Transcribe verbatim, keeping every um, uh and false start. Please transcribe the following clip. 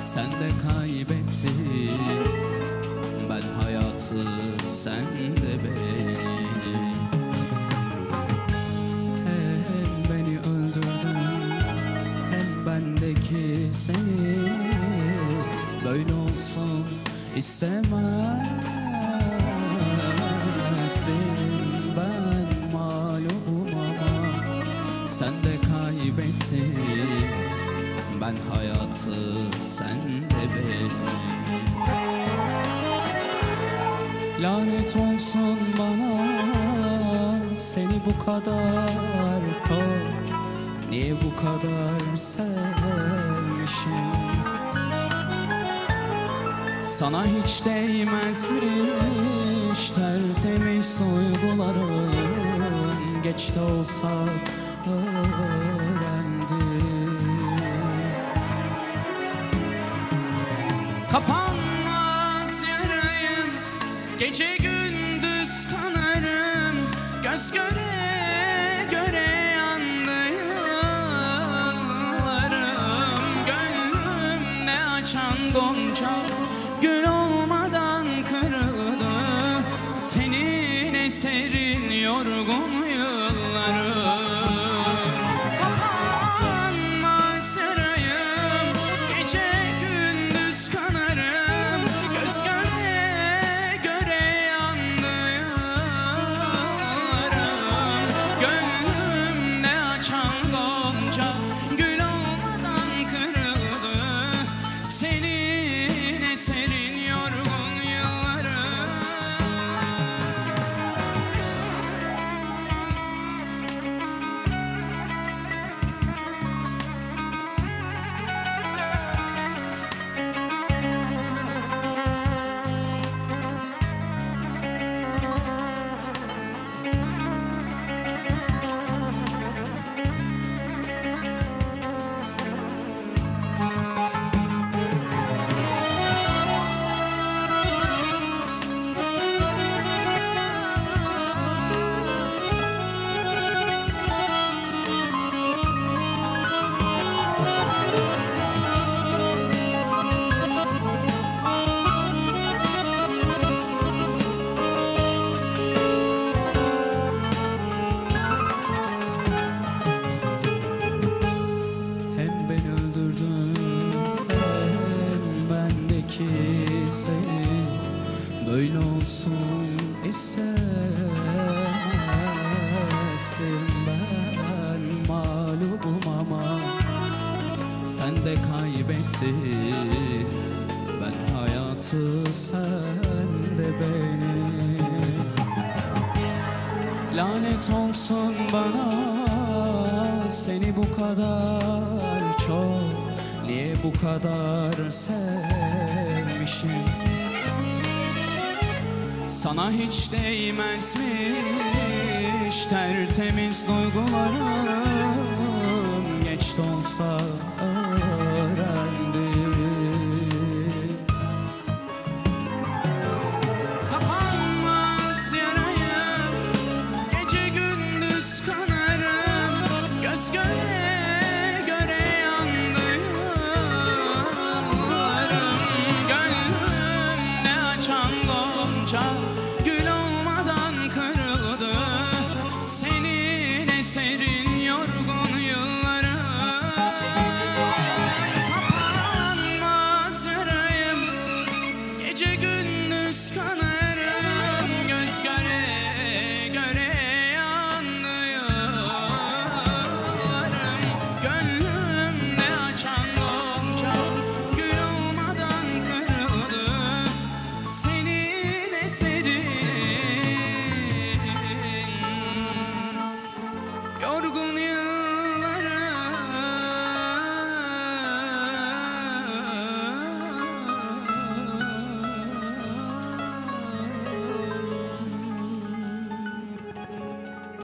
sen de kaybettin. Ben hayatı, sen de beni. Hem beni öldürdün, hem bendeki seni. Böyle olsun istemezdim ben mağlubum ama sen de kaybettin. Ben hayatı, sen de beni. Lanet olsun bana, seni bu kadar çok, niye bu kadar sevmişim? Sana hiç değmezmiş tertemiz duygularım, geç de olsa öğrendim. Kapanmaz yarayım, gece gündüz kanarım, göz göre göre yandı yıllarım. Gönlümde açan gonca gül olmadan kırıldı, senin eserin yorgun yıllarım. Kapanmaz yarayım, gece gündüz kanarım, göz göre göre yandı yıllarım. Gönlümde açan gonca gül olmadan kırıldı, senin eserin yorgun yıllarım. Böyle olsun istemezdim ben mağlubum ama sen de kaybettin. Ben hayatı, sen de beni. Lanet olsun bana, seni bu kadar çok, niye bu kadar sevmişim? Sana hiç değmezmiş tertemiz duygularım, geç de olsa öğrendim. Kapanmaz yarayım, gece gündüz kanarım, göz göre göre yandı yıllarım. Gönlümde açan gonca